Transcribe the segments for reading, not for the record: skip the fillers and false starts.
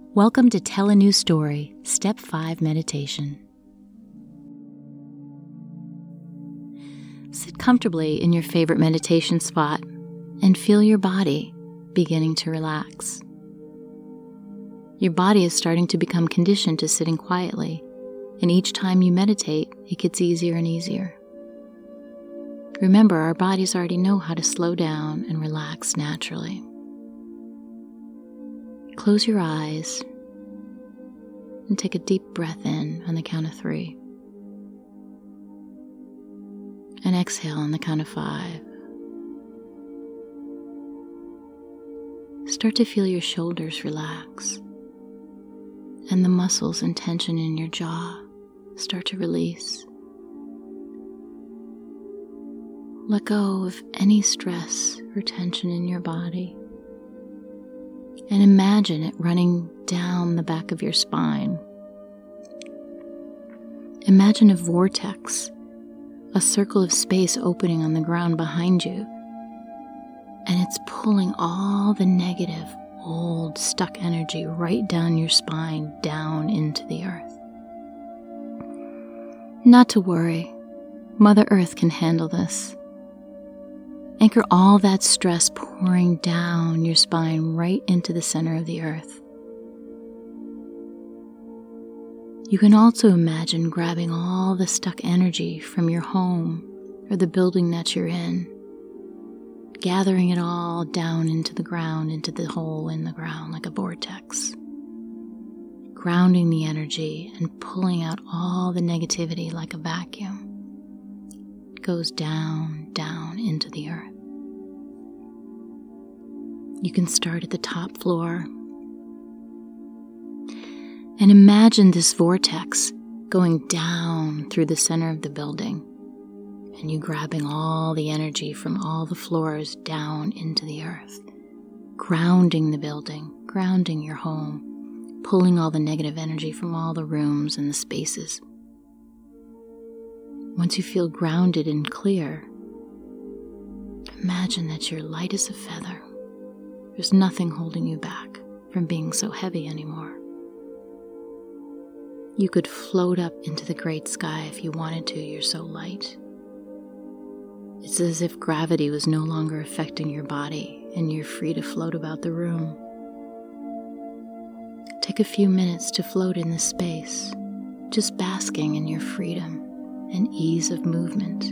Welcome to Tell a New Story, Step 5 Meditation. Sit comfortably in your favorite meditation spot and feel your body beginning to relax. Your body is starting to become conditioned to sitting quietly, and each time you meditate, it gets easier and easier. Remember, our bodies already know how to slow down and relax naturally. Close your eyes and take a deep breath in on the count of 3. And exhale on the count of 5. Start to feel your shoulders relax and the muscles and tension in your jaw start to release. Let go of any stress or tension in your body and imagine it running down the back of your spine. Imagine a vortex, a circle of space opening on the ground behind you, and it's pulling all the negative, old, stuck energy right down your spine, down into the earth. Not to worry, Mother Earth can handle this. Anchor all that stress pouring down your spine right into the center of the earth. You can also imagine grabbing all the stuck energy from your home or the building that you're in, gathering it all down into the ground, into the hole in the ground like a vortex, grounding the energy and pulling out all the negativity like a vacuum. It goes down, down into the earth. You can start at the top floor and imagine this vortex going down through the center of the building and you grabbing all the energy from all the floors down into the earth, grounding the building, grounding your home, pulling all the negative energy from all the rooms and the spaces. Once you feel grounded and clear, imagine that you're light as a feather. There's nothing holding you back from being so heavy anymore. You could float up into the great sky if you wanted to, you're so light. It's as if gravity was no longer affecting your body and you're free to float about the room. Take a few minutes to float in this space, just basking in your freedom and ease of movement.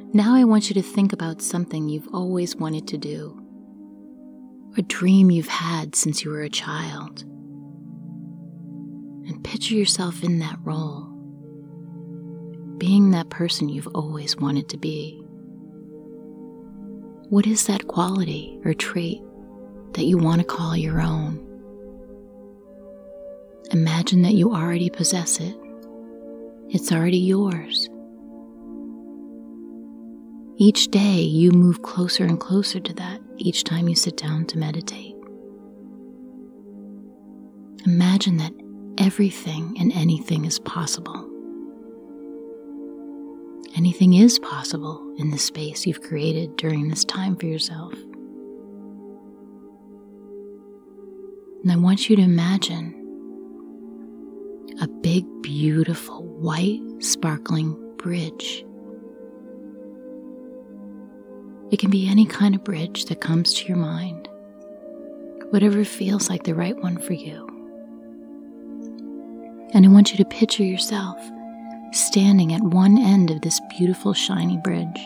Now I want you to think about something you've always wanted to do, a dream you've had since you were a child, and picture yourself in that role, being that person you've always wanted to be. What is that quality or trait that you want to call your own? Imagine that you already possess it. It's already yours. Each day you move closer and closer to that each time you sit down to meditate. Imagine that everything and anything is possible. Anything is possible in the space you've created during this time for yourself. And I want you to imagine a big, beautiful, white, sparkling bridge. It can be any kind of bridge that comes to your mind, whatever feels like the right one for you. And I want you to picture yourself standing at one end of this beautiful, shiny bridge.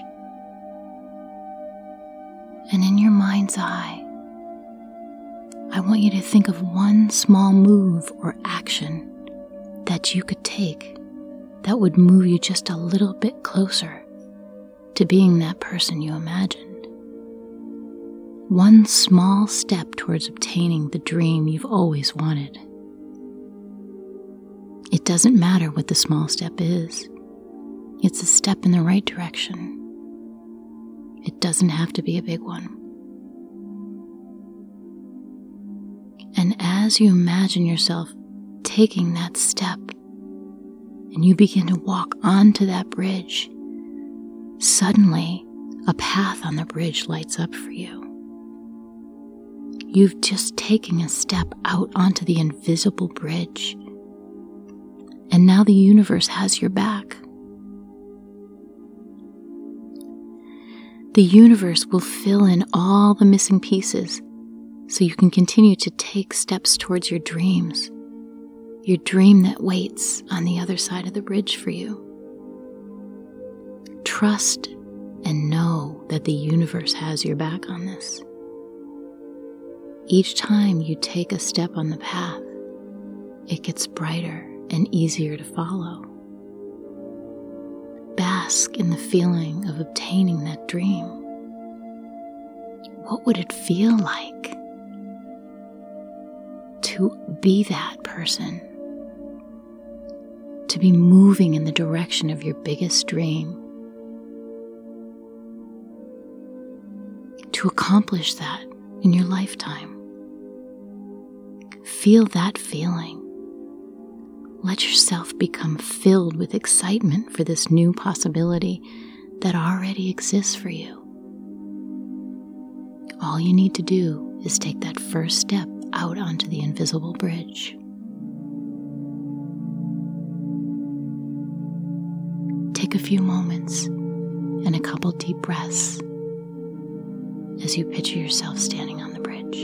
And in your mind's eye, I want you to think of one small move or action that you could take that would move you just a little bit closer to being that person you imagined. One small step towards obtaining the dream you've always wanted. It doesn't matter what the small step is. It's a step in the right direction. It doesn't have to be a big one. And as you imagine yourself taking that step and you begin to walk onto that bridge, suddenly a path on the bridge lights up for you. You've just taken a step out onto the invisible bridge, and now the universe has your back. The universe will fill in all the missing pieces so you can continue to take steps towards your dreams, your dream that waits on the other side of the bridge for you. Trust and know that the universe has your back on this. Each time you take a step on the path, it gets brighter and easier to follow. Bask in the feeling of obtaining that dream. What would it feel like to be that person? To be moving in the direction of your biggest dream? To accomplish that in your lifetime? Feel that feeling. Let yourself become filled with excitement for this new possibility that already exists for you. All you need to do is take that first step out onto the invisible bridge. Take a few moments and a couple deep breaths as you picture yourself standing on the bridge.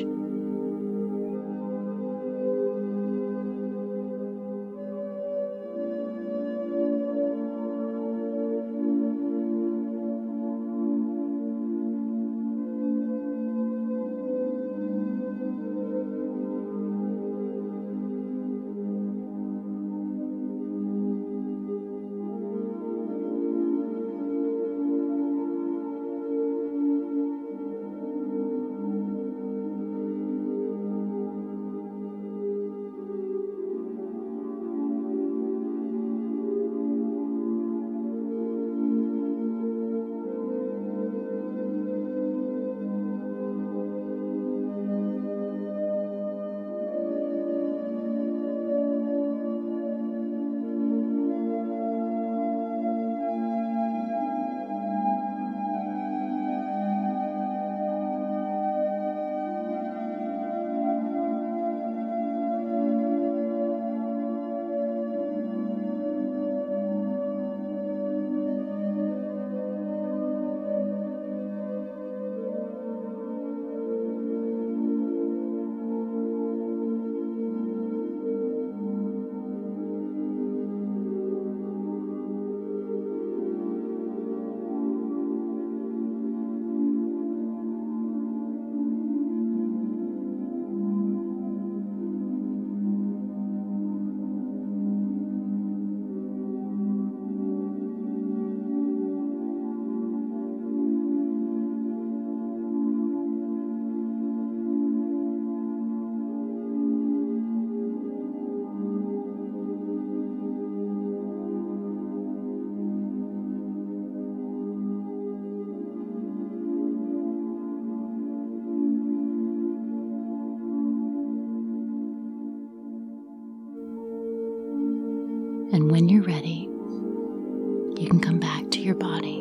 And when you're ready, you can come back to your body.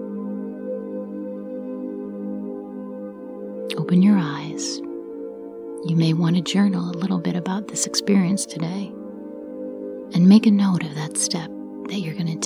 Open your eyes. You may want to journal a little bit about this experience today and make a note of that step that you're going to